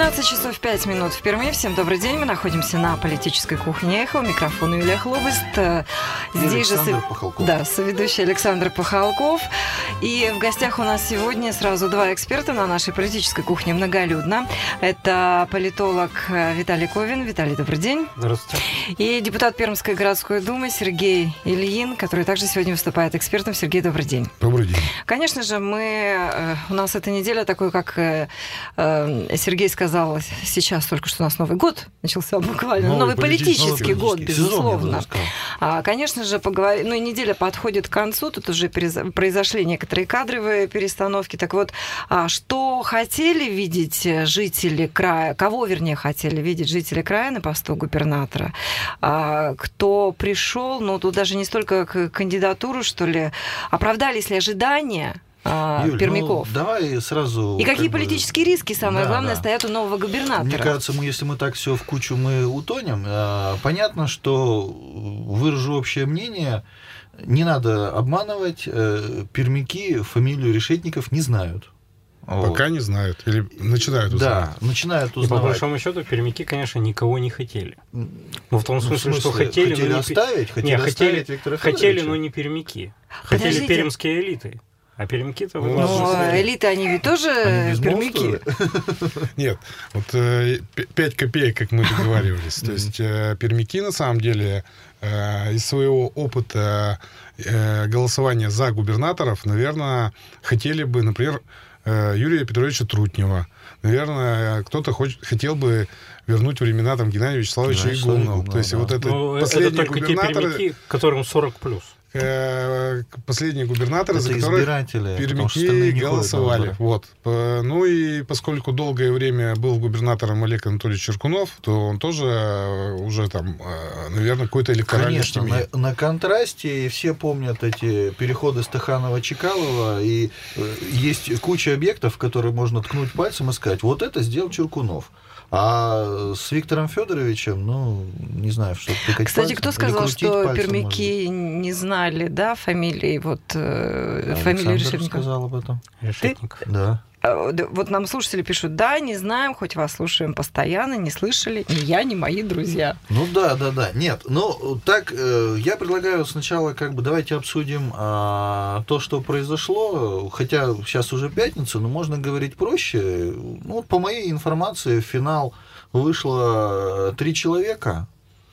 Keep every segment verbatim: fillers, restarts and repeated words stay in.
двенадцать часов пять минут в Перми. Всем добрый день. Мы находимся на политической кухне «Эхо». У микрофона Юлия Хлобыст. Здесь же со... да, соведущий Александр Пахалков. И в гостях у нас сегодня сразу два эксперта на нашей политической кухне многолюдно. Это политолог Виталий Ковин. Виталий, добрый день. Здравствуйте. И депутат Пермской городской думы Сергей Ильин, который также сегодня выступает экспертом. Сергей, добрый день. Добрый день. Конечно же, мы... У нас эта неделя такой, как Сергей сказал, сейчас только что у нас Новый год начался буквально. Новый, новый политический, политический год, безусловно. А, конечно же, поговорим... Ну и неделя подходит к концу, тут уже произошли некоторые кадровые перестановки. Так вот, а что хотели видеть жители края, кого, вернее, хотели видеть жители края на посту губернатора? А, кто пришел, ну тут даже не столько к кандидатуру, что ли, оправдались ли ожидания Юль, пермяков. Ну, давай сразу... И какие как политические бы... риски, самое да, главное, да. стоят у нового губернатора? Мне кажется, мы, если мы так все в кучу мы утонем, понятно, что, выражу общее мнение, не надо обманывать, пермяки фамилию Решетников не знают. Пока вот. Не знают. Или начинают узнавать. Да, начинают узнавать. И по большому счету пермяки, конечно, никого не хотели. Ну, в том смысле, ну, в смысле что хотели... Хотели но оставить? Не... Хотели Нет, оставить хотели, Виктора хотели, но не пермяки. Подождите. Хотели пермские элиты. А пермяки-то... Ну, элиты, они ведь тоже они пермяки. Нет, вот пять копеек, как мы договаривались. То есть пермяки, на самом деле, из своего опыта голосования за губернаторов, наверное, хотели бы, например, Юрия Петровича Трутнева. Наверное, кто-то хоч- хотел бы вернуть времена там, Геннадия Вячеславовича да, Игумнова. То есть да. вот это ну, последние это только губернаторы... те пермяки, которым сорок плюс. Последние губернаторы, это за которых пермяки голосовали. Вот. Ну и поскольку долгое время был губернатором Олег Анатольевич Черкунов, то он тоже уже там, наверное, какой-то электоральность имеет. Конечно, на, на контрасте все помнят эти переходы Стаханова-Чекалова, и есть куча объектов, в которые можно ткнуть пальцем и сказать, вот это сделал Черкунов. А с Виктором Федоровичем, ну, не знаю, что тыкать Кстати, пальцем, кто сказал, что пермяки не знали, да, фамилии, вот, э, фамилии Решетникова? Сказал об этом. Решетников? Да. Вот нам слушатели пишут, да, не знаем, хоть вас слушаем постоянно, не слышали, ни я, ни мои друзья. Ну да, да, да. Нет, ну так, я предлагаю сначала, как бы, давайте обсудим а, то, что произошло, хотя сейчас уже пятница, но можно говорить проще. Ну, по моей информации, в финал вышло три человека.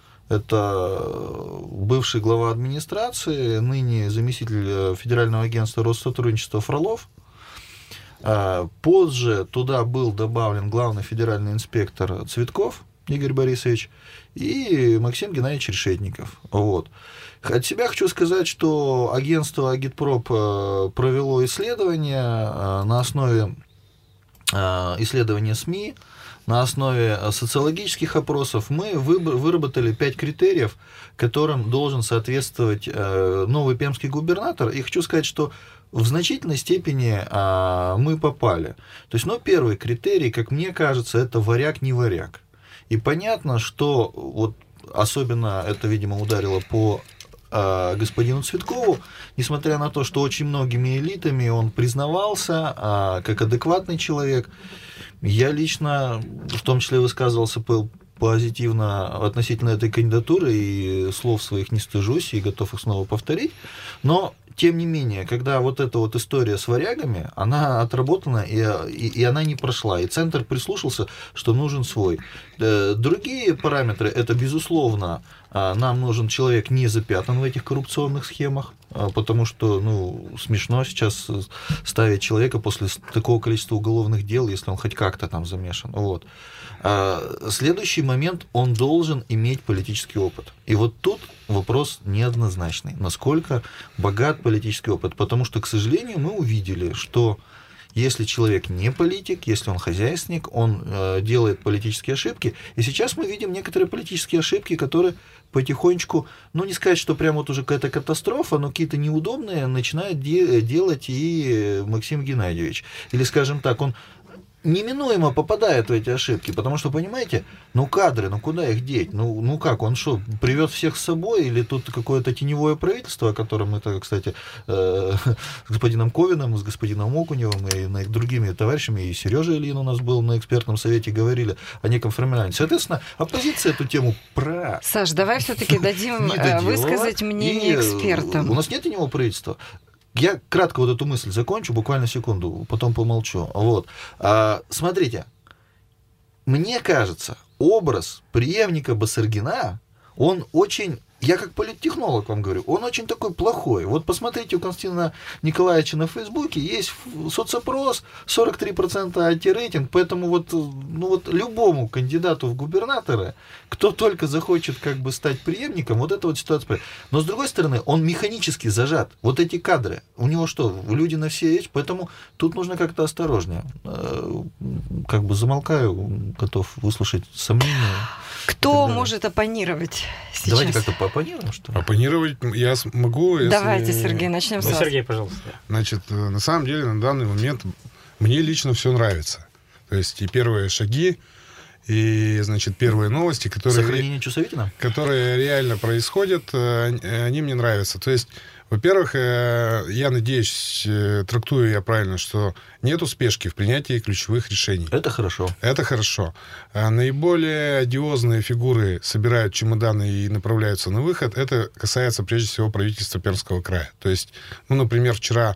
Это бывший глава администрации, ныне заместитель Федерального агентства Россотрудничества Фролов. Позже туда был добавлен главный федеральный инспектор Цветков Игорь Борисович и Максим Геннадьевич Решетников. Вот. От себя хочу сказать, что агентство Агитпроп провело исследование на основе исследования СМИ, на основе социологических опросов. Мы выработали пять критериев, которым должен соответствовать новый пермский губернатор. И хочу сказать, что в значительной степени а, мы попали. То есть, ну, первый критерий, как мне кажется, это варяг не варяг. И понятно, что вот особенно это, видимо, ударило по а, господину Цветкову, несмотря на то, что очень многими элитами он признавался а, как адекватный человек. Я лично, в том числе, высказывался по позитивно относительно этой кандидатуры и слов своих не стыжусь и готов их снова повторить. Но, тем не менее, когда вот эта вот история с варягами, она отработана, и, и, и она не прошла. И Центр прислушался, что нужен свой. Другие параметры, это, безусловно, нам нужен человек не запятнан в этих коррупционных схемах, потому что, ну, смешно сейчас ставить человека после такого количества уголовных дел, если он хоть как-то там замешан. Вот. Следующий момент, он должен иметь политический опыт. И вот тут вопрос неоднозначный, насколько богат политический опыт, потому что, к сожалению, мы увидели, что если человек не политик, если он хозяйственник, он э, делает политические ошибки, и сейчас мы видим некоторые политические ошибки, которые потихонечку, ну, не сказать, что прям вот уже какая-то катастрофа, но какие-то неудобные начинает де- делать и Максим Геннадьевич. Или, скажем так, он неминуемо попадает в эти ошибки, потому что, понимаете, ну кадры, ну куда их деть? Ну, ну как, он что, привез всех с собой, или тут какое-то теневое правительство, о котором мы, кстати, э, с господином Ковиным, с господином Окуневым и другими товарищами, и Сережа Ильин у нас был на экспертном совете, говорили о неком формировании. Соответственно, оппозиция эту тему про... Саш, давай все-таки дадим высказать мнение экспертам. У нас нет теневого правительства. Я кратко вот эту мысль закончу, буквально секунду, потом помолчу. Вот. А, смотрите, мне кажется, образ преемника Басаргина, он очень, я как политтехнолог вам говорю, он очень такой плохой. Вот посмотрите, у Константина Николаевича на Фейсбуке есть соцопрос, сорок три процента ай ти-рейтинг, поэтому вот, ну вот любому кандидату в губернаторы, кто только захочет как бы стать преемником, вот эта вот ситуация. Но с другой стороны, он механически зажат. Вот эти кадры, у него что, люди на все есть, поэтому тут нужно как-то осторожнее. Как бы замолкаю, готов выслушать сомнения. Кто может оппонировать сейчас? Давайте как-то пооппонируем, что ли? Оппонировать я могу. Если... Давайте, Сергей, начнем с вас. Сергей, пожалуйста. Значит, на самом деле, на данный момент мне лично все нравится. То есть и первые шаги, и, значит, первые новости, которые... Сохранение Чусовитина? Которые реально происходят, они мне нравятся. То есть, во-первых, я надеюсь, трактую я правильно, что нет спешки в принятии ключевых решений. Это хорошо. Это хорошо. А наиболее одиозные фигуры собирают чемоданы и направляются на выход. Это касается, прежде всего, правительства Пермского края. То есть, ну, например, вчера...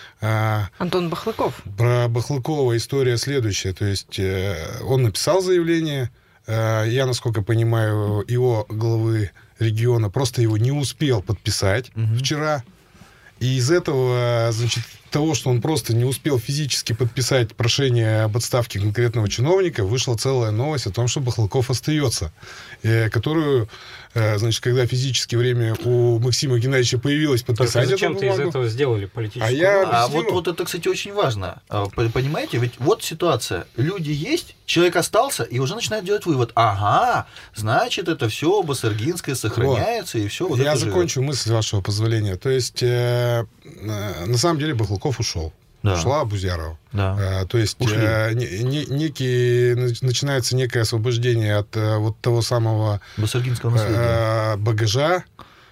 Антон Бахлыков. Про Бахлыкова история следующая. То есть, он написал заявление. Я, насколько понимаю, его главы региона просто его не успел подписать угу. вчера. И из этого, значит, того, что он просто не успел физически подписать прошение об отставке конкретного чиновника, вышла целая новость о том, что Бахлыков остается, которую, значит, когда физически время у Максима Геннадьевича появилось подписать эту бумагу... Зачем-то из этого сделали политическую... А, я а вот, вот это, кстати, очень важно. Понимаете, ведь вот ситуация. Люди есть, человек остался, и уже начинают делать вывод. Ага, значит, это все Басаргинское сохраняется, вот. И все. Вот я закончу живет. Мысль, с вашего позволения. То есть, э, на самом деле, Бахлыков ушел. Да. Ушла Абузярова. Да. А, то есть а, не, не, некий, начинается некое освобождение от а, вот того самого басаргинского наследия. А, багажа,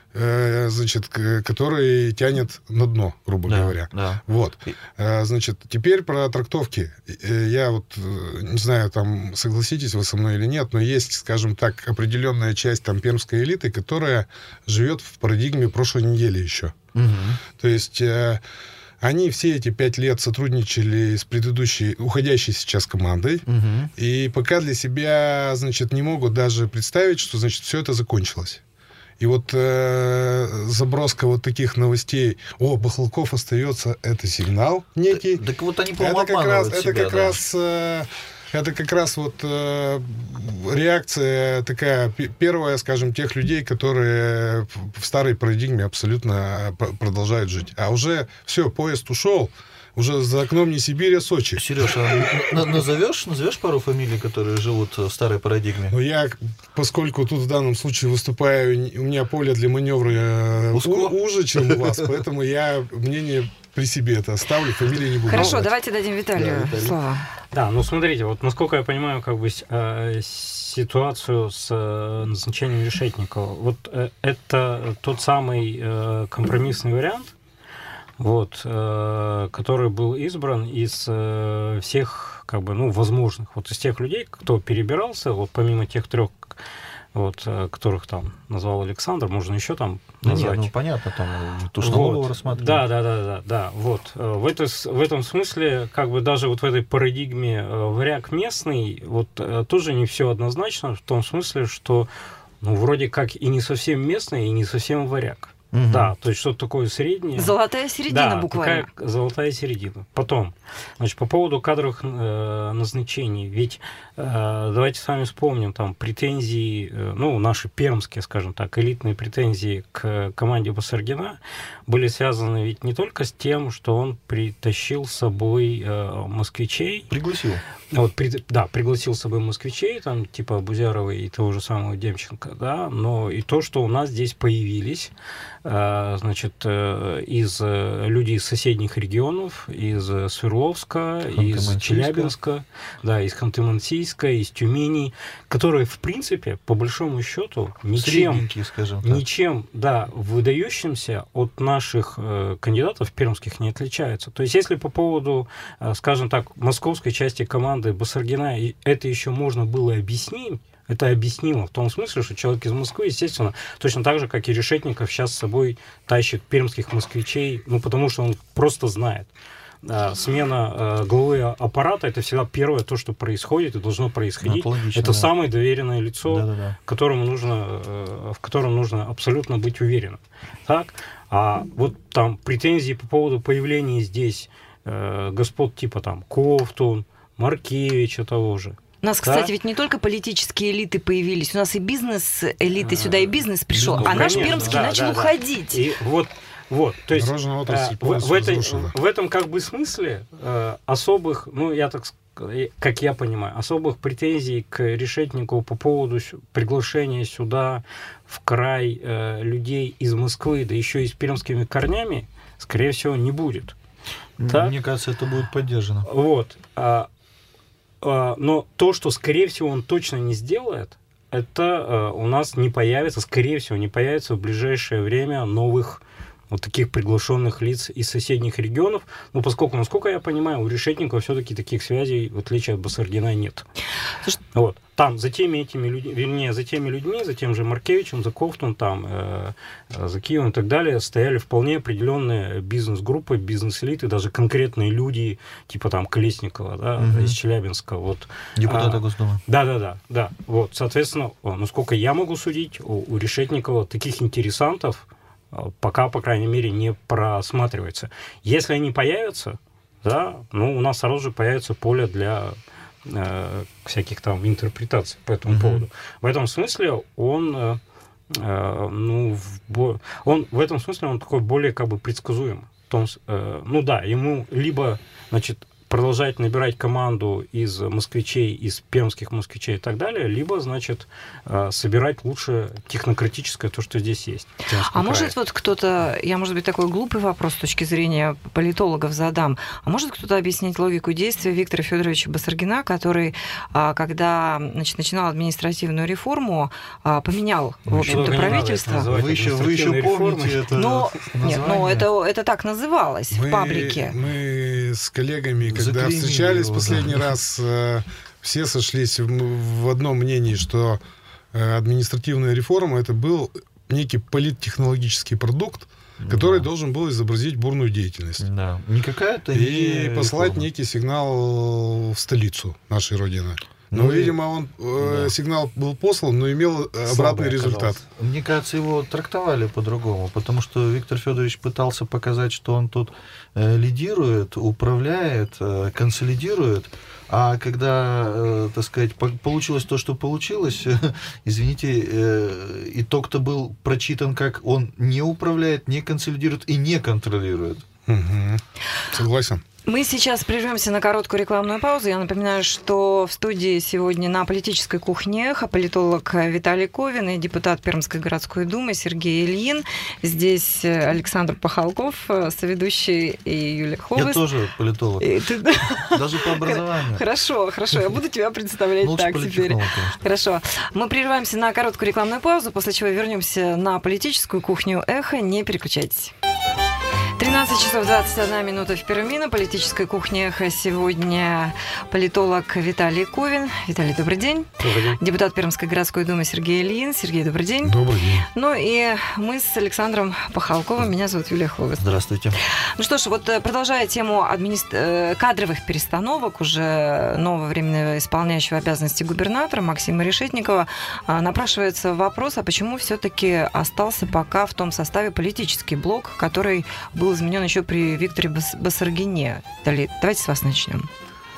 а, значит, который тянет на дно, грубо да, говоря. Да. Вот. А, значит, теперь про трактовки. Я вот не знаю, там согласитесь вы со мной или нет, но есть, скажем так, определенная часть там пермской элиты, которая живет в парадигме прошлой недели еще. Угу. То есть они все эти пять лет сотрудничали с предыдущей, уходящей сейчас командой, угу. и пока для себя, значит, не могут даже представить, что, значит, все это закончилось. И вот э, заброска вот таких новостей, о, Бахлыков остается, это сигнал некий. Так, так вот они, по-моему, это как раз, себя, это как да. раз э, это как раз вот э, реакция такая, первая, скажем, тех людей, которые в старой парадигме абсолютно продолжают жить. А уже все, поезд ушел, уже за окном не Сибирь, а Сочи. Сереж, а назовешь, назовешь пару фамилий, которые живут в старой парадигме? Ну, я, поскольку тут в данном случае выступаю, у меня поле для маневра у, уже, чем у вас, поэтому я мнение при себе это оставлю, фамилии не буду. Хорошо, назвать. Давайте дадим Виталию да, слово. Да, ну смотрите, вот насколько я понимаю, как бы э, ситуацию с э, назначением Решетникова, вот э, это тот самый э, компромиссный вариант, вот, э, который был избран из э, всех, как бы, ну, возможных, вот из тех людей, кто перебирался, вот помимо тех трех, вот, которых там назвал Александр, можно еще там назвать. Нет, ну понятно, там Тушнолова вот. рассматривать. Да, да, да, да, да. Вот. В, это, в этом смысле, как бы даже вот в этой парадигме варяг местный, вот тоже не все однозначно, в том смысле, что ну, вроде как и не совсем местный, и не совсем варяг. Угу. Да, то есть что-то такое среднее. Золотая середина, да, буквально. Такая золотая середина. Потом, значит, по поводу кадровых э, назначений. Ведь э, давайте с вами вспомним там претензии, э, ну, наши пермские, скажем так, элитные претензии к команде Басаргина были связаны ведь не только с тем, что он притащил с собой э, москвичей. Пригласил. Вот, при, да, пригласил с собой москвичей, там, типа Абузярова и того же самого Демченко, да, но и то, что у нас здесь появились значит, из людей из соседних регионов, из Свердловска, из Челябинска, да, из Ханты-Мансийска, из Тюмени, которые, в принципе, по большому счету, ничем, скажем так. ничем, да, выдающимся от наших кандидатов пермских не отличаются. То есть, если по поводу, скажем так, московской части команды Басаргина это еще можно было объяснить, это объяснимо в том смысле, что человек из Москвы, естественно, точно так же, как и Решетников, сейчас с собой тащит пермских москвичей, ну, потому что он просто знает. Смена главы аппарата – это всегда первое то, что происходит и должно происходить. Ну, это это да. самое доверенное лицо, да, да, да. Которому нужно, в котором нужно абсолютно быть уверенным. Так? А вот там претензии по поводу появления здесь господ типа там Ковтун, Маркевича того же. У нас, кстати, да? ведь не только политические элиты появились, у нас и бизнес-элиты сюда, и бизнес пришел, ну, а наш пермский да, начал да, уходить. Да. И вот, вот, то есть в, в, этой, в этом как бы смысле э, особых, ну, я так как я понимаю, особых претензий к Решетникову по поводу приглашения сюда в край э, людей из Москвы, да еще и с пермскими корнями, скорее всего, не будет. Мне так? кажется, это будет поддержано. Вот. А, а, но то, что, скорее всего, он точно не сделает, это а, у нас не появится, скорее всего, не появится в ближайшее время новых вот таких приглашенных лиц из соседних регионов. Но поскольку, насколько я понимаю, у Решетникова все-таки таких связей, в отличие от Басаргина, нет. Слушай, вот. Там за теми этими людьми, вернее, за теми людьми, за тем же Маркевичем, за Ковтун, там, э, за Киевом и так далее, стояли вполне определенные бизнес-группы, бизнес-элиты, даже конкретные люди, типа там Колесникова, да, угу. из Челябинска. Вот. Депутата а, Госдумы. Да, да, да, да. Вот, соответственно, насколько я могу судить, у, у Решетникова таких интересантов пока, по крайней мере, не просматривается. Если они появятся, да, ну, у нас сразу же появится поле для э, всяких там интерпретаций по этому mm-hmm. поводу. В этом смысле он, э, э, ну, в, он, в этом смысле он такой более как бы предсказуем. В том, э, ну да, ему либо, значит, продолжать набирать команду из москвичей, из пермских москвичей и так далее, либо, значит, собирать лучше технократическое то, что здесь есть. А крае. Может вот кто-то, я, может быть, такой глупый вопрос с точки зрения политологов задам, а может кто-то объяснить логику действия Виктора Федоровича Басаргина, который, когда, значит, начинал административную реформу, поменял, в общем-то, правительство? Вы еще, вы еще помните это? Но, нет, ну это, это так называлось мы, в паблике. Мы с коллегами когда Заклеймили встречались его, последний да. раз, э, все сошлись в, в одном мнении, что э, административная реформа это был некий политтехнологический продукт, который да. должен был изобразить бурную деятельность. Да. Не какая-то и послать реформа. Некий сигнал в столицу нашей Родины. Но, ну, видимо, он э, да. сигнал был послан, но имел обратный Слабый результат. Оказался. Мне кажется, его трактовали по-другому, потому что Виктор Федорович пытался показать, что он тут э, лидирует, управляет, э, консолидирует, а когда, э, так сказать, по- получилось то, что получилось, извините, э, итог-то был прочитан, как он не управляет, не консолидирует и не контролирует. Угу. Согласен. Мы сейчас прервемся на короткую рекламную паузу. Я напоминаю, что в студии сегодня на политической кухне политолог Виталий Ковин и депутат Пермской городской думы Сергей Ильин. Здесь Александр Пахалков, соведущий, и Юлия Ховес. Я тоже политолог. И ты... Даже по образованию. Хорошо, хорошо. Я буду тебя представлять так теперь. Хорошо. Мы прерываемся на короткую рекламную паузу, после чего вернемся на политическую кухню «Эхо». Не переключайтесь. тринадцать часов двадцать одна минута в Перми. На политической кухне «Эхо» сегодня политолог Виталий Ковин. Виталий, добрый день. Добрый день. Депутат Пермской городской думы Сергей Ильин. Сергей, добрый день. Добрый день. Ну и мы с Александром Пахалковым. Меня зовут Юлия Ховес. Здравствуйте. Ну что ж, вот продолжая тему админи... кадровых перестановок уже нового временно исполняющего обязанности губернатора Максима Решетникова, напрашивается вопрос, а почему все-таки остался пока в том составе политический блок, который был изменен еще при Викторе Басаргине. Далее, давайте с вас начнем.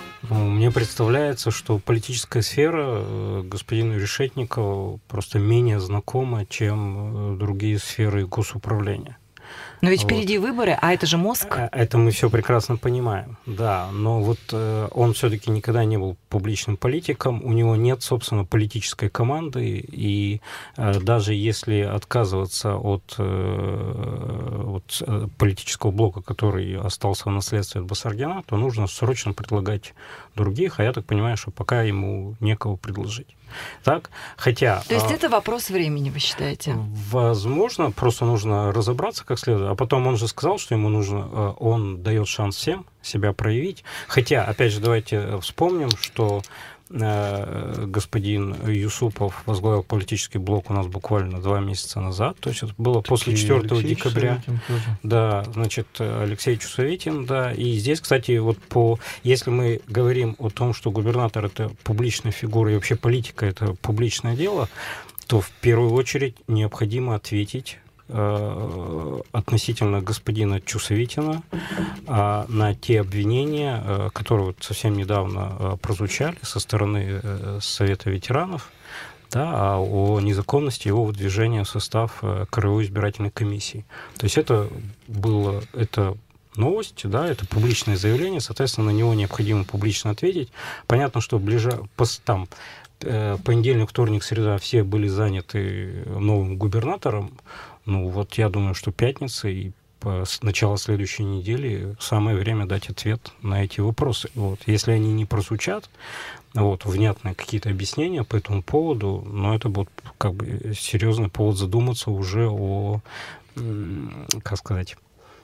Мне представляется, что политическая сфера господину Решетникову просто менее знакома, чем другие сферы госуправления. Но ведь впереди вот. Выборы, а это же мозг. Это мы все прекрасно понимаем, да. Но вот э, он все-таки никогда не был публичным политиком, у него нет, собственно, политической команды, и э, даже если отказываться от, э, от э, политического блока, который остался в наследстве от Басаргина, то нужно срочно предлагать других, а я так понимаю, что пока ему некого предложить. Так? Хотя... То есть это вопрос времени, вы считаете? Возможно, просто нужно разобраться как следует. А потом он же сказал, что ему нужно... Он дает шанс всем себя проявить. Хотя, опять же, давайте вспомним, что господин Юсупов возглавил политический блок у нас буквально два месяца назад, то есть это было так после четвёртого декабря. Да, значит, Алексей Чусовитин, да, и здесь, кстати, вот по, если мы говорим о том, что губернатор это публичная фигура и вообще политика это публичное дело, то в первую очередь необходимо ответить относительно господина Чусовитина на те обвинения, которые вот совсем недавно прозвучали со стороны Совета ветеранов, да, о незаконности его выдвижения в состав Краевой избирательной комиссии. То есть это было... Это новость, да, это публичное заявление, соответственно, на него необходимо публично ответить. Понятно, что ближе... там понедельник, вторник, среда все были заняты новым губернатором. Ну, вот я думаю, что пятница и с начала следующей недели самое время дать ответ на эти вопросы. Вот. Если они не прозвучат, вот, внятные какие-то объяснения по этому поводу, но это будет как бы серьезный повод задуматься уже о, как сказать,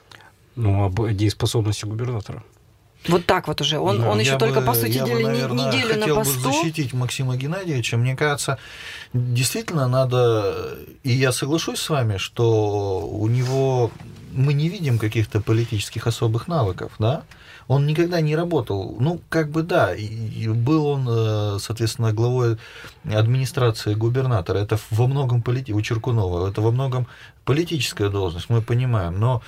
ну, об дееспособности губернатора. Вот так вот уже. Он, он еще только, бы, по сути дела, бы, наверное, неделю на посту. Хотел бы защитить Максима Геннадьевича. Мне кажется, действительно надо... И я соглашусь с вами, что у него... Мы не видим каких-то политических особых навыков, да? Он никогда не работал. Ну, как бы да, и был он, соответственно, главой администрации губернатора. Это во многом полити... у Черкунова, это во многом политическая должность, мы понимаем. Но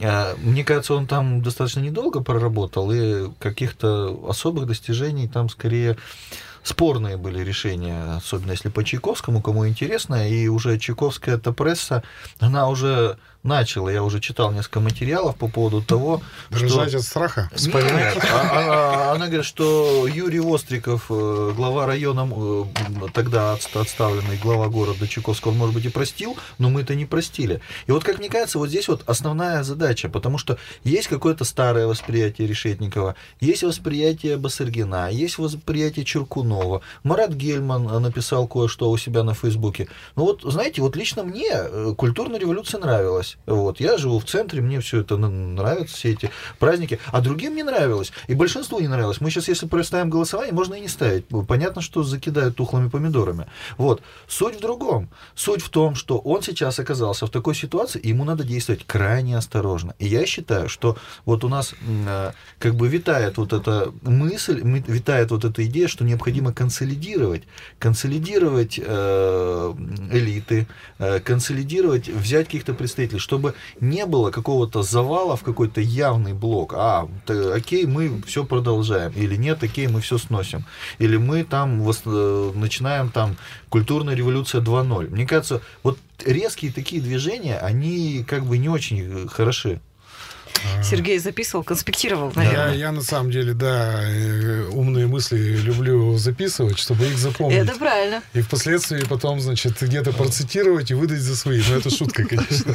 мне кажется, он там достаточно недолго проработал, и каких-то особых достижений там скорее спорные были решения, особенно если по Чайковскому, кому интересно, и уже чайковская-то пресса, она уже начала, я уже читал несколько материалов по поводу того, дрожать что... от страха? Нет, она, она говорит, что Юрий Востриков, глава района, тогда отставленный глава города Чайковского, он, может быть, и простил, но мы это не простили. И вот, как мне кажется, вот здесь вот основная задача, потому что есть какое-то старое восприятие Решетникова, есть восприятие Басаргина, есть восприятие Черкунова. Марат Гельман написал кое-что у себя на Фейсбуке. Ну вот, знаете, вот лично мне культурная революция нравилась. Вот, я живу в центре, мне все это нравится, все эти праздники, а другим не нравилось, и большинству не нравилось. Мы сейчас, если проставим голосование, можно и не ставить. Понятно, что закидают тухлыми помидорами. Вот. Суть в другом. Суть в том, что он сейчас оказался в такой ситуации, и ему надо действовать крайне осторожно. И я считаю, что вот у нас как бы витает вот эта мысль, витает вот эта идея, что необходимо консолидировать, консолидировать э, элиты, э, консолидировать, взять каких-то представителей, чтобы не было какого-то завала в какой-то явный блок. А, то, окей, мы все продолжаем. Или нет, окей, мы все сносим. Или мы там вос, начинаем там культурная революция два ноль. Мне кажется, вот резкие такие движения, они как бы не очень хороши. Сергей записывал, конспектировал, наверное. Я, я на самом деле, да, умные мысли люблю записывать, чтобы их запомнить. Это правильно. И впоследствии потом, значит, где-то процитировать и выдать за свои. Но это шутка, конечно.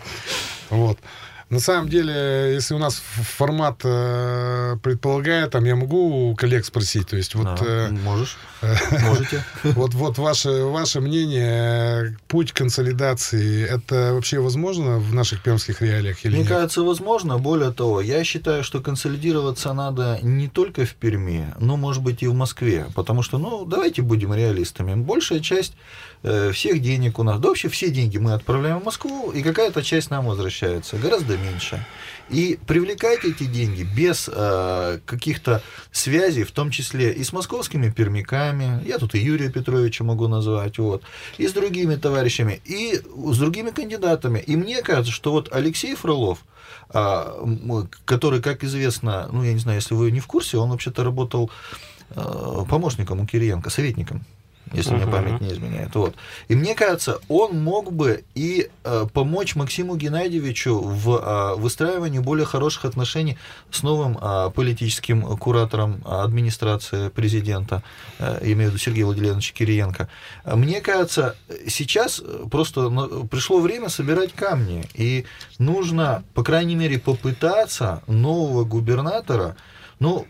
Вот. На самом деле, если у нас формат э, предполагает, там я могу у коллег спросить, то есть вот... Да, э, можешь, можете. Вот, вот ваше, ваше мнение, путь консолидации, это вообще возможно в наших пермских реалиях или Мне нет? Мне кажется, возможно. Более того, я считаю, что консолидироваться надо не только в Перми, но, может быть, и в Москве, потому что, ну, давайте будем реалистами. Большая часть э, всех денег у нас, да вообще все деньги мы отправляем в Москву, и какая-то часть нам возвращается, гораздо меньше. И привлекать эти деньги без э, каких-то связей, в том числе и с московскими пермяками, я тут и Юрия Петровича могу назвать, вот, и с другими товарищами, и с другими кандидатами. И мне кажется, что вот Алексей Фролов, э, который, как известно, ну, я не знаю, если вы не в курсе, он вообще-то работал э, помощником у Кириенко, советником. если uh-huh. мне память не изменяет. Вот. И мне кажется, он мог бы и э, помочь Максиму Геннадьевичу в э, выстраивании более хороших отношений с новым э, политическим куратором администрации президента, э, имею в виду Сергея Владимировича Кириенко. Мне кажется, сейчас просто пришло время собирать камни, и нужно, по крайней мере, попытаться нового губернатора, ну,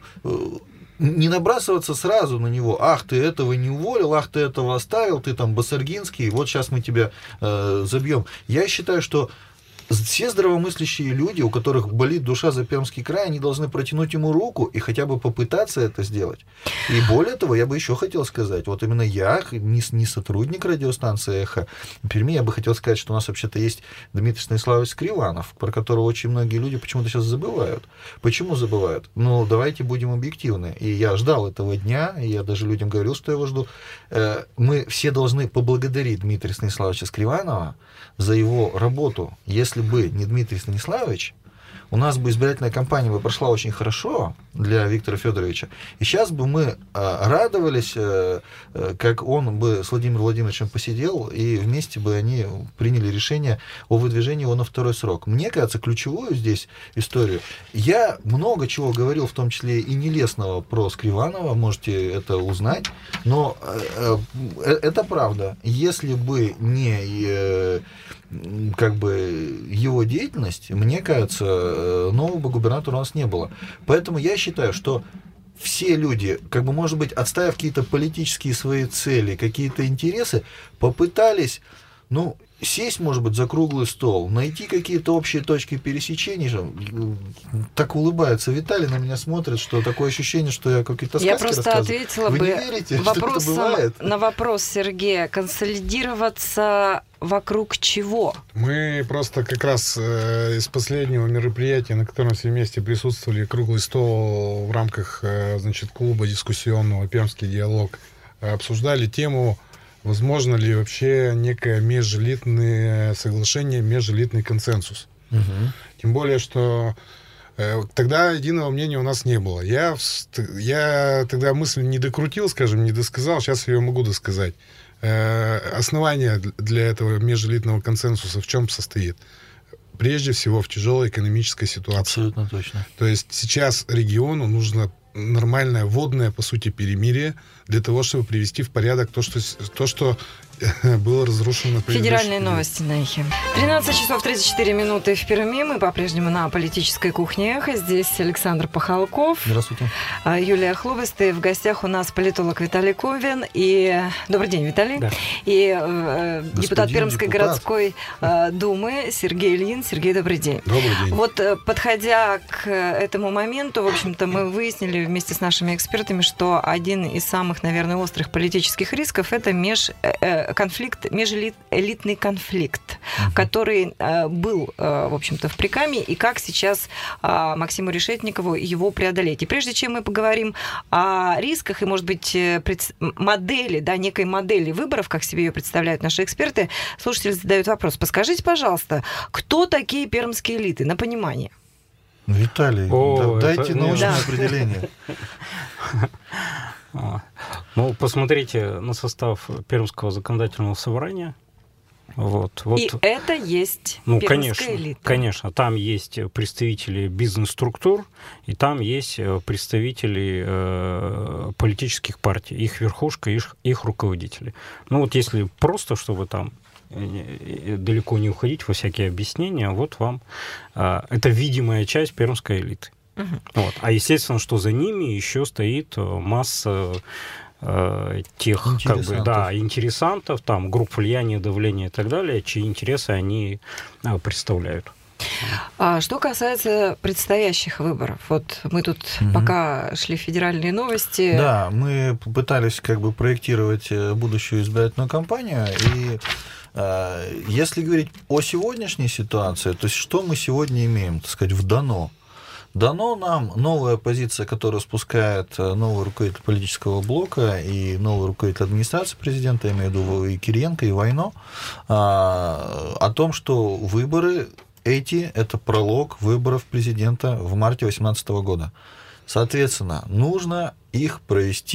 не набрасываться сразу на него: ах, ты этого не уволил, ах, ты этого оставил, ты там Басаргинский, вот сейчас мы тебя э, забьем. Я считаю, что все здравомыслящие люди, у которых болит душа за Пермский край, они должны протянуть ему руку и хотя бы попытаться это сделать. И более того, я бы еще хотел сказать, вот именно я, не, не сотрудник радиостанции «Эхо Перми», я бы хотел сказать, что у нас вообще-то есть Дмитрий Станиславович Скриванов, про которого очень многие люди почему-то сейчас забывают. Почему забывают? Ну, давайте будем объективны. И я ждал этого дня, и я даже людям говорил, что я его жду. Мы все должны поблагодарить Дмитрия Станиславовича Скриванова за его работу. Если бы не Дмитрий Станиславович, у нас бы избирательная кампания бы прошла очень хорошо для Виктора Федоровича, и сейчас бы мы радовались, как он бы с Владимиром Владимировичем посидел, и вместе бы они приняли решение о выдвижении его на второй срок. Мне кажется, ключевую здесь историю. Я много чего говорил, в том числе и нелестного про Скриванова, можете это узнать, но это правда. Если бы не как бы его деятельность, мне кажется, нового губернатора у нас не было. Поэтому я считаю, что все люди, как бы, может быть, отставив какие-то политические свои цели, какие-то интересы, попытались, ну, сесть, может быть, за круглый стол, найти какие-то общие точки пересечения. Так улыбается Виталий, на меня смотрит, что такое ощущение, что я какие-то сказки рассказываю. Я просто ответила Вы бы не верите, вопросом, что это бывает? На вопрос Сергея. Консолидироваться вокруг чего? Мы просто как раз э, из последнего мероприятия, на котором все вместе присутствовали, круглый стол в рамках э, значит, клуба дискуссионного «Пермский диалог», э, обсуждали тему, возможно ли вообще некое межэлитное соглашение, межэлитный консенсус. Угу. Тем более, что э, тогда единого мнения у нас не было. Я, я тогда мысль не докрутил, скажем, не досказал, сейчас я ее могу досказать. Э, основание для этого межэлитного консенсуса в чем состоит? Прежде всего, в тяжелой экономической ситуации. Абсолютно точно. То есть сейчас региону нужно нормальное водное, по сути, перемирие для того, чтобы привести в порядок то, что, то, что было разрушено. Федеральные новости на Эхе. тринадцать часов тридцать четыре минуты в Перми. Мы по-прежнему на политической кухне Эхо. Здесь Александр Пахалков. Здравствуйте. Юлия Хлобыстая. В гостях у нас политолог Виталий Ковин. И... Добрый день, Виталий. Да. И э, депутат Пермской депутат. городской э, думы Сергей Ильин. Сергей, добрый день. Добрый день. Вот, подходя к этому моменту, в общем-то, мы выяснили вместе с нашими экспертами, что один из самых, наверное, острых политических рисков – это меж... Э, конфликт, межэлитный конфликт, uh-huh. который э, был, э, в общем-то, в Прикамье, и как сейчас э, Максиму Решетникову его преодолеть. И прежде чем мы поговорим о рисках и, может быть, пред... модели, да, некой модели выборов, как себе ее представляют наши эксперты, слушатели задают вопрос. Подскажите, пожалуйста, кто такие пермские элиты, на понимание? Виталий, О, да, дайте это... научное да. определение. Ну, посмотрите на состав Пермского законодательного собрания. Вот, вот. И это есть ну, пермская конечно, элита. Конечно, там есть представители бизнес-структур, и там есть представители э, политических партий, их верхушка, их, их руководители. Ну, вот если просто, чтобы там далеко не уходить во всякие объяснения, вот вам э, это видимая часть пермской элиты. Uh-huh. Вот. А естественно, что за ними еще стоит масса э, тех как бы, да, интересантов, там, групп влияния, давления и так далее, чьи интересы они э, представляют. А что касается предстоящих выборов, вот мы тут угу. пока шли федеральные новости. Да, мы пытались как бы проектировать будущую избирательную кампанию, и э, если говорить о сегодняшней ситуации, то есть что мы сегодня имеем, так сказать, в дано? Дано нам новая позиция, которую спускает новый руководитель политического блока и новый руководитель администрации президента, я имею в виду и Кириенко, и Войно, о том, что выборы эти – это пролог выборов президента в марте две тысячи восемнадцатого года. Соответственно, нужно их провести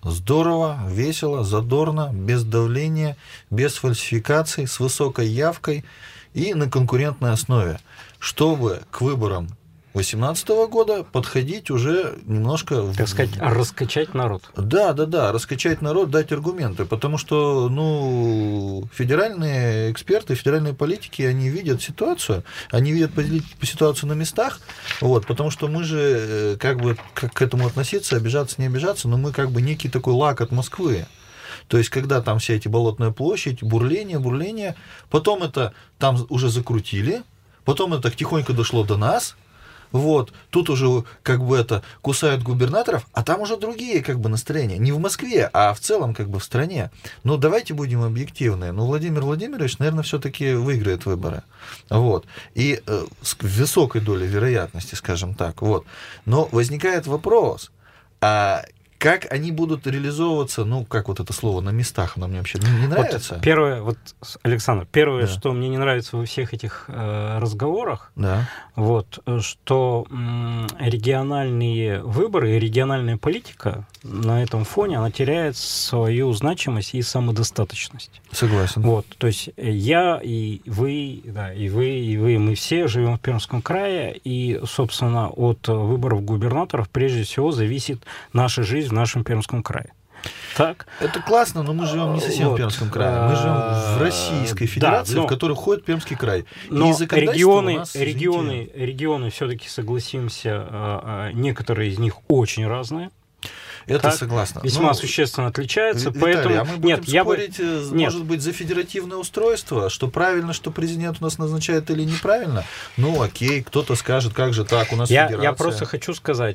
здорово, весело, задорно, без давления, без фальсификаций, с высокой явкой и на конкурентной основе, чтобы к выборам две тысячи восемнадцатого года подходить уже немножко... Так сказать, раскачать народ. Да, да, да, раскачать народ, дать аргументы, потому что, ну, федеральные эксперты, федеральные политики, они видят ситуацию, они видят ситуацию на местах, вот, потому что мы же, как бы, как к этому относиться, обижаться, не обижаться, но мы как бы некий такой лак от Москвы. То есть, когда там вся эти Болотная площадь, бурление, бурление, потом это там уже закрутили, потом это тихонько дошло до нас, вот, тут уже как бы это кусают губернаторов, а там уже другие как бы настроения. Не в Москве, а в целом как бы в стране. Но давайте будем объективны. Ну, Владимир Владимирович, наверное, все-таки выиграет выборы. Вот. И э, с высокой долей вероятности, скажем так. Вот. Но возникает вопрос, а как они будут реализовываться, ну, как вот это слово, на местах, оно мне вообще не нравится. Вот первое, вот, Александр, первое, да. что мне не нравится во всех этих э, разговорах, да. вот, что м, региональные выборы и региональная политика на этом фоне, она теряет свою значимость и самодостаточность. Согласен. Вот, то есть я и вы, да, и вы, и вы, мы все живем в Пермском крае, и, собственно, от выборов губернаторов прежде всего зависит наша жизнь в нашем Пермском крае. Так. Это классно, но мы живем не совсем вот. в Пермском крае. Мы живем в Российской Федерации, да, но, в которую входит Пермский край. Но регионы, нас, регионы, регионы все-таки согласимся, некоторые из них очень разные. Это так, согласна. Весьма ну, существенно отличается. Виталий, поэтому... а мы будем Нет, я спорить, бы... может Нет. быть, за федеративное устройство, что правильно, что президент у нас назначает или неправильно? Ну, окей, кто-то скажет, как же так, у нас я, федерация. Я просто хочу сказать,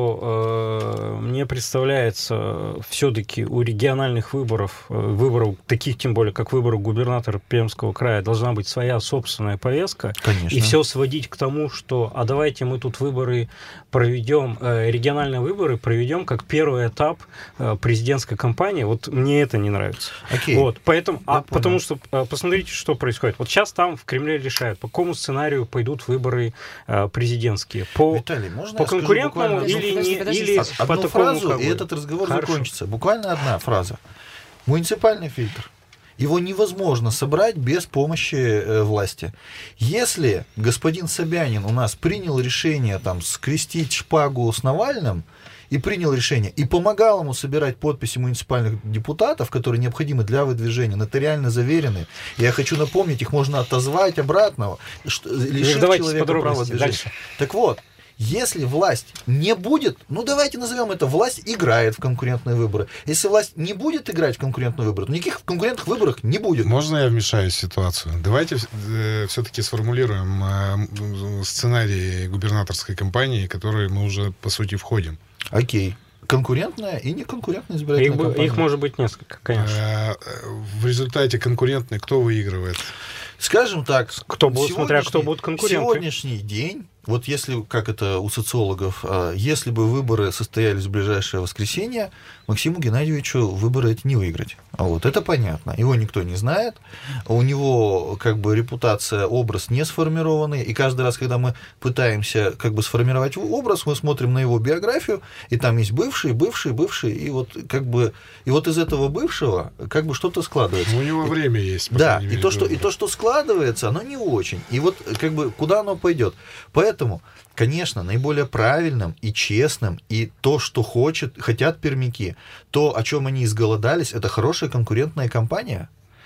что э, мне представляется все-таки у региональных выборов, выборов, таких тем более, как выборы губернатора Пермского края, должна быть своя собственная повестка. Конечно. И все сводить к тому, что, а давайте мы тут выборы проведем, э, региональные выборы проведем как первый этап президентской кампании, вот мне это не нравится. Okay. Вот, поэтому, а, потому что посмотрите, что происходит. Вот сейчас там в Кремле решают, по какому сценарию пойдут выборы а, президентские. По, Виталий, можно по конкурентному или, подожди, не, подожди, или одну по такому, фразу, как бы. И этот разговор Хорошо. закончится. Буквально одна фраза. Муниципальный фильтр. Его невозможно собрать без помощи э, власти. Если господин Собянин у нас принял решение там, скрестить шпагу с Навальным, и принял решение, и помогал ему собирать подписи муниципальных депутатов, которые необходимы для выдвижения, нотариально заверены. Я хочу напомнить, их можно отозвать обратно, лишив человека права движения. Дальше. Так вот, если власть не будет, ну давайте назовем это, власть играет в конкурентные выборы. Если власть не будет играть в конкурентные выборы, то никаких конкурентных выборах не будет. Можно я вмешаюсь в ситуацию? Давайте э, все-таки сформулируем э, сценарий губернаторской кампании, в который мы уже, по сути, входим. Окей. Конкурентная и неконкурентная избирательная их, кампания. Их может быть несколько, конечно. В результате конкурентной кто выигрывает? Скажем так, кто будет, смотря кто будет конкуренты. Сегодняшний день, вот если, как это у социологов, если бы выборы состоялись в ближайшее воскресенье, Максиму Геннадьевичу выборы эти не выиграть. А вот это понятно. Его никто не знает, у него как бы репутация, образ не сформированный, и каждый раз, когда мы пытаемся как бы сформировать образ, мы смотрим на его биографию, и там есть бывший, бывший, бывший, и вот как бы и вот из этого бывшего как бы что-то складывается. У него и, время есть. Да, и то, что, и то, что складывается, оно не очень. И вот как бы куда оно пойдет. Поэтому, конечно, наиболее правильным и честным, и то, что хочет, хотят пермяки, то, о чем они изголодались, это хорошая конкурентная кампания.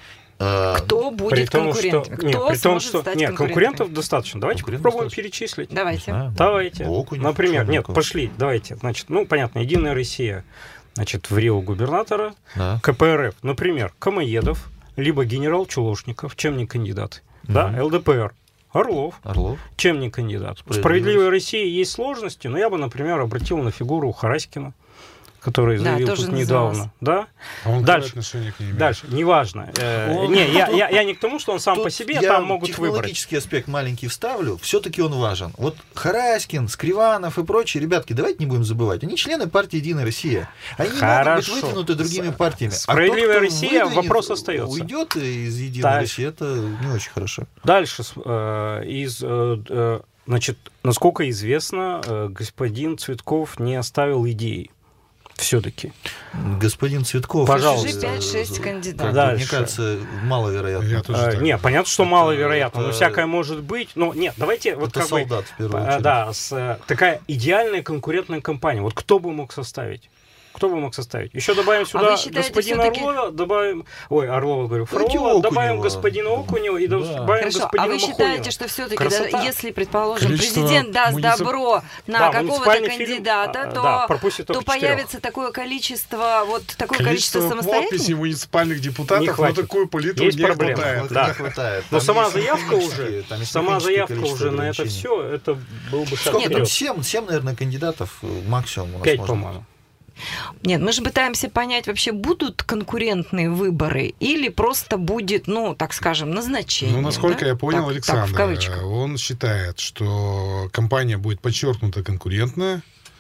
Кто будет конкурентом? Кто нет, при том, сможет что стать нет, конкурентов достаточно. Давайте попробуем достаточно. перечислить. Давайте. Знаю, давайте. Окунев, Например, Шальников. нет, пошли, давайте. Значит, ну, понятно, Единая Россия, значит, в Рио губернатора, да. ка пэ эр эф, например, Камоедов, либо генерал Чулошников, чем не кандидаты. Mm-hmm. Да, эл дэ пэ эр. Орлов. Орлов. Чем не кандидат? В «Справедливой России» есть сложности, но я бы, например, обратил на фигуру Хараськина, который заявил да, тут тоже недавно. Да? А он дальше, отношения к ней имеет? Дальше, неважно. Э, не, я, я, я не к тому, что он сам Тут по себе, я там могут технологический выбрать. аспект маленький вставлю, все-таки он важен. Вот Хараськин, Скриванов и прочие, ребятки, давайте не будем забывать, они члены партии «Единая Россия». Они Хорошо. могут быть выдвинуты другими партиями. «Справедливая а тот, Россия», выдвинет, вопрос остается. Уйдет из «Единой Дальше. России», это не очень хорошо. Дальше, э, из, э, значит, насколько известно, э, господин Цветков не оставил идеи. все-таки. Господин Цветков. Пожалуйста. пять-шесть кандидатов. Как, мне кажется, маловероятно. Я тоже А, так. не, понятно, что Это- маловероятно, это- но всякое может быть. Но нет, давайте вот Это как бы, солдат, в первую а, очередь. да, с, э, такая идеальная конкурентная компания. Вот кто бы мог составить? Кто бы мог составить? Еще добавим сюда вы считаете, господина всё-таки- Орлова, добавим... Ой, Орлова, говорю, Давайте Фролова, добавим Окунева. господина Окунева и Да. добавим Хорошо, господина а вы считаете, Махонина. что все-таки, Красота. если, предположим, Количество президент даст муници- добро на Да, какого-то муниципальный фильм, кандидата, а, то, да, пропустит то только четырёх. появится такое количество, вот такое количество, Количество подписей самостоятельных? муниципальных Не депутатов на хватит. такую палитру Есть не проблема. хватает. Да. Не хватает. Но Там сама есть заявка механические- уже, там есть сама механическое заявка количество уже на это ограничений. все, это был бы шаг Сколько там? вперед. Семь, семь, наверное, кандидатов э, максимум у нас Пять, можно. по-моему. Нет, мы же пытаемся понять, вообще будут конкурентные выборы или просто будет, ну, так скажем, назначение. Ну, насколько да? я понял, Так- Александр, так, в кавычках. он считает, что компания будет подчеркнуто конкурентная.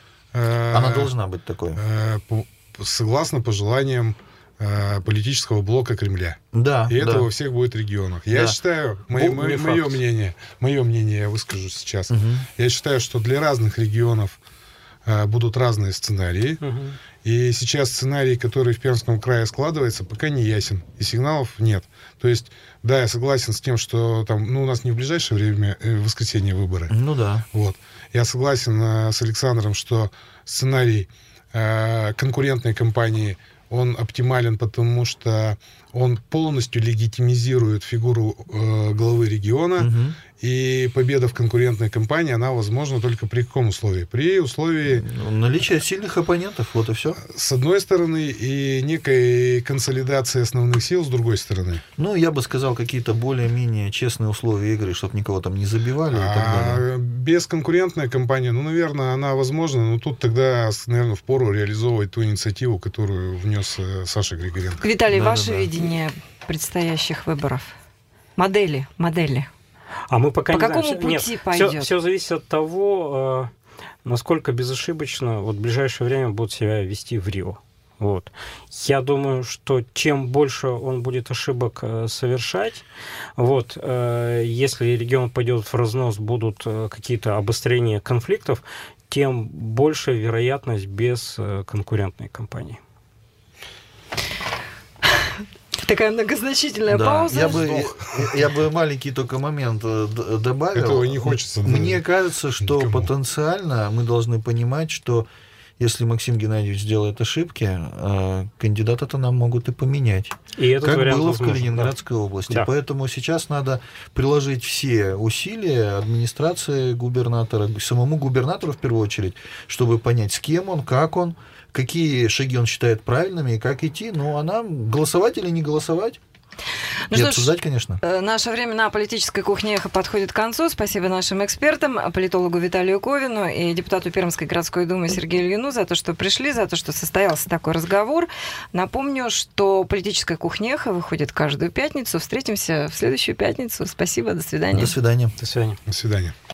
э, Она должна быть такой. э, по- согласно пожеланиям э, политического блока Кремля. Да, И это да. во всех будет регионах. Я Да. считаю, мое, Бог не мое факт. мнение, мое мнение я выскажу сейчас. Мгм. Я считаю, что для разных регионов э, будут разные сценарии. Мгм. И сейчас сценарий, который в Пермском крае складывается, пока не ясен. И сигналов нет. То есть, да, я согласен с тем, что там, ну, у нас не в ближайшее время, э, в воскресенье выборы. Ну да. Вот. Я согласен э, с Александром, что сценарий э, конкурентной кампании, он оптимален, потому что он полностью легитимизирует фигуру э, главы региона. Мгм. И победа в конкурентной кампании, она возможна только при каком условии? При условии, Ну, наличие сильных оппонентов, вот и все. с одной стороны, и некой консолидации основных сил с другой стороны. Ну, я бы сказал, какие-то более-менее честные условия игры, чтобы никого там не забивали и так далее. А бесконкурентная кампания, ну, наверное, она возможна, но тут тогда, наверное, впору реализовывать ту инициативу, которую внес э, Саша Григоренко. Виталий, Да, ваше да, да. видение предстоящих выборов? Модели, модели. А мы пока По не какому знаем. пути Нет, пойдет? Все зависит от того, э, насколько безошибочно вот в ближайшее время будут себя вести в Рио. Вот. Я думаю, что чем больше он будет ошибок э, совершать, вот, э, если регион пойдет в разнос, будут э, какие-то обострения конфликтов, тем больше вероятность без э, конкурентной кампании. Такая многозначительная Да, пауза. я бы, я, я бы маленький только момент э, д- добавил. Этого не хочется, да, Мне кажется, что никому. потенциально мы должны понимать, что если Максим Геннадьевич сделает ошибки, э, кандидата-то нам могут и поменять. И этот Как вариант было возможен, в Калининградской области. Да. Поэтому сейчас надо приложить все усилия администрации губернатора, самому гуberнатору в первую очередь, чтобы понять, с кем он, как он, какие шаги он считает правильными и как идти. Ну, а нам голосовать или не голосовать? Ну И что ж, обсуждать, конечно. Э, Наше время на политической кухне эхо подходит к концу. Спасибо нашим экспертам, политологу Виталию Ковину и депутату Пермской городской думы Сергею Ильину за то, что пришли, за то, что состоялся такой разговор. Напомню, что политическая кухня эхо выходит каждую пятницу. Встретимся в следующую пятницу. Спасибо, до свидания. До свидания. До свидания. До свидания.